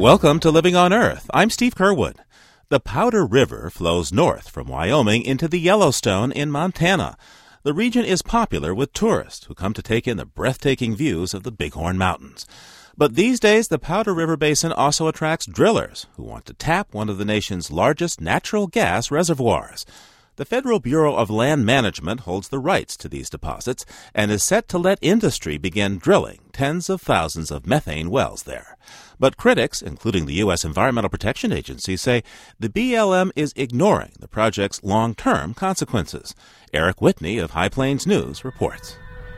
Welcome to Living on Earth. I'm Steve Curwood. The Powder River flows north from Wyoming into the Yellowstone in Montana. The region is popular with tourists who come to take in the breathtaking views of the Bighorn Mountains. But these days, the Powder River Basin also attracts drillers who want to tap one of the nation's largest natural gas reservoirs. The Federal Bureau of Land Management holds the rights to these deposits and is set to let industry begin drilling tens of thousands of methane wells there. But critics, including the U.S. Environmental Protection Agency, say the BLM is ignoring the project's long-term consequences. Eric Whitney of High Plains News reports.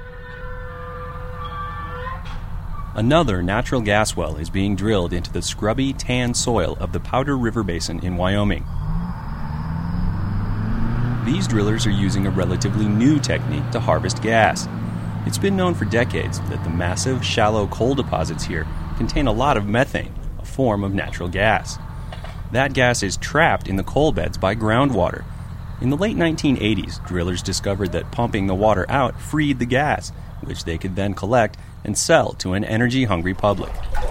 Another natural gas well is being drilled into the scrubby, tan soil of the Powder River Basin in Wyoming. These drillers are using a relatively new technique to harvest gas. It's been known for decades that the massive, shallow coal deposits here contain a lot of methane, a form of natural gas. That gas is trapped in the coal beds by groundwater. In the late 1980s, drillers discovered that pumping the water out freed the gas, which they could then collect and sell to an energy-hungry public.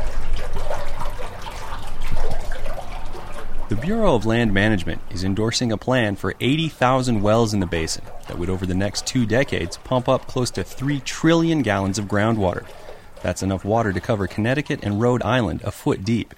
The Bureau of Land Management is endorsing a plan for 80,000 wells in the basin that would, over the next 2 decades, pump up close to 3 trillion gallons of groundwater. That's enough water to cover Connecticut and Rhode Island a foot deep.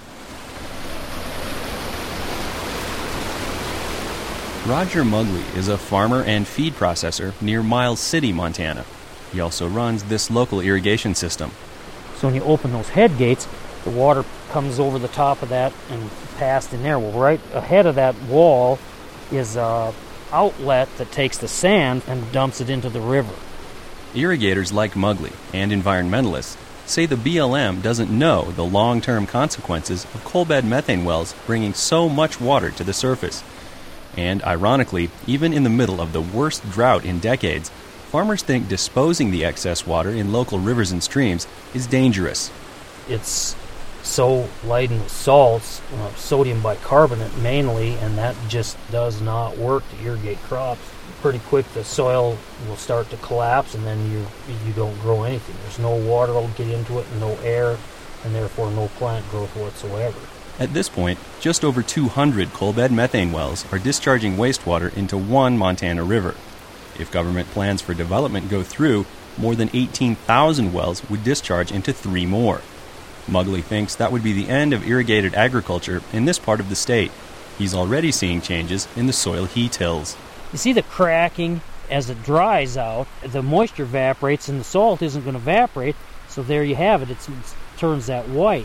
Roger Mugley is a farmer and feed processor near Miles City, Montana. He also runs this local irrigation system. So when you open those head gates, the water comes over the top of that and passed in there. Well, right ahead of that wall is an outlet that takes the sand and dumps it into the river. Irrigators like Mugley and environmentalists say the BLM doesn't know the long-term consequences of coalbed methane wells bringing so much water to the surface. And ironically, even in the middle of the worst drought in decades, farmers think disposing the excess water in local rivers and streams is dangerous. It's so laden with salts, sodium bicarbonate mainly, and that just does not work to irrigate crops. Pretty quick the soil will start to collapse, and then you don't grow anything. There's no water will get into it, no air, and therefore no plant growth whatsoever. At this point, just over 200 coalbed methane wells are discharging wastewater into one Montana river. If government plans for development go through, more than 18,000 wells would discharge into 3 more. Mugley thinks that would be the end of irrigated agriculture in this part of the state. He's already seeing changes in the soil he tills. You see the cracking as it dries out, the moisture evaporates and the salt isn't going to evaporate, so there you have it, it turns that white.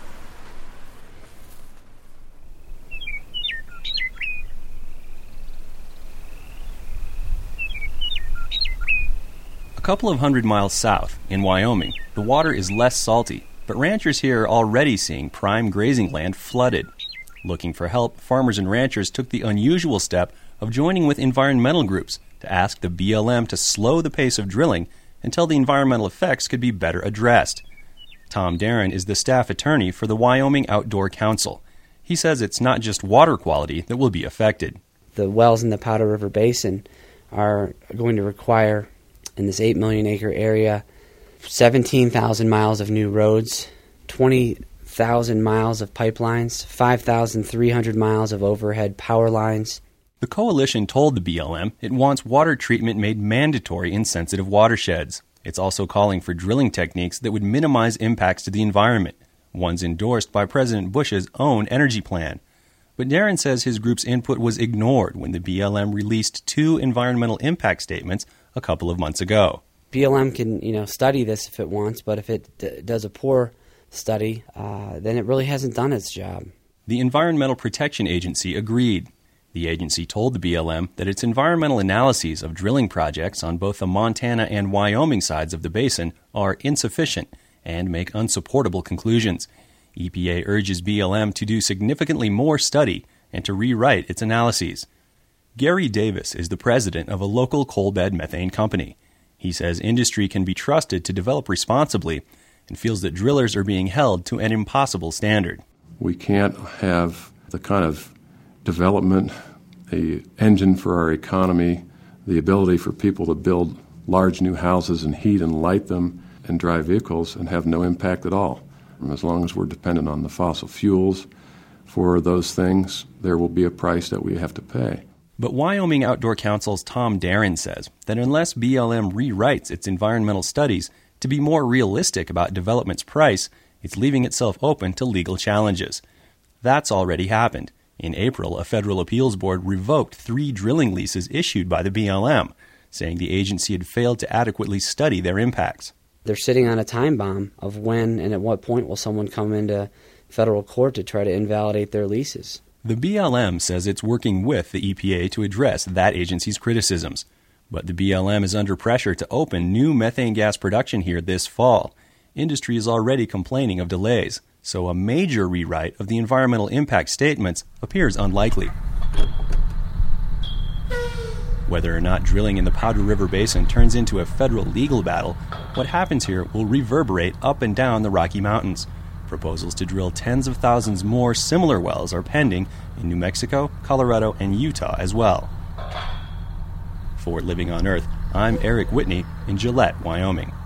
A couple of 100 miles south, in Wyoming, the water is less salty, but ranchers here are already seeing prime grazing land flooded. Looking for help, farmers and ranchers took the unusual step of joining with environmental groups to ask the BLM to slow the pace of drilling until the environmental effects could be better addressed. Tom Darren is the staff attorney for the Wyoming Outdoor Council. He says it's not just water quality that will be affected. The wells in the Powder River Basin are going to require, in this 8 million acre area, 17,000 miles of new roads, 20,000 miles of pipelines, 5,300 miles of overhead power lines. The coalition told the BLM it wants water treatment made mandatory in sensitive watersheds. It's also calling for drilling techniques that would minimize impacts to the environment, ones endorsed by President Bush's own energy plan. But Darren says his group's input was ignored when the BLM released 2 environmental impact statements a couple of months ago. BLM can, study this if it wants, but if it does a poor study, then it really hasn't done its job. The Environmental Protection Agency agreed. The agency told the BLM that its environmental analyses of drilling projects on both the Montana and Wyoming sides of the basin are insufficient and make unsupportable conclusions. EPA urges BLM to do significantly more study and to rewrite its analyses. Gary Davis is the president of a local coalbed methane company. He says industry can be trusted to develop responsibly and feels that drillers are being held to an impossible standard. We can't have the kind of development, the engine for our economy, the ability for people to build large new houses and heat and light them and drive vehicles and have no impact at all. As long as we're dependent on the fossil fuels for those things, there will be a price that we have to pay. But Wyoming Outdoor Council's Tom Darren says that unless BLM rewrites its environmental studies to be more realistic about development's price, it's leaving itself open to legal challenges. That's already happened. In April, a federal appeals board revoked 3 drilling leases issued by the BLM, saying the agency had failed to adequately study their impacts. They're sitting on a time bomb of when and at what point will someone come into federal court to try to invalidate their leases. The BLM says it's working with the EPA to address that agency's criticisms. But the BLM is under pressure to open new methane gas production here this fall. Industry is already complaining of delays, so a major rewrite of the environmental impact statements appears unlikely. Whether or not drilling in the Powder River Basin turns into a federal legal battle, what happens here will reverberate up and down the Rocky Mountains. Proposals to drill tens of thousands more similar wells are pending in New Mexico, Colorado, and Utah as well. For Living on Earth, I'm Eric Whitney in Gillette, Wyoming.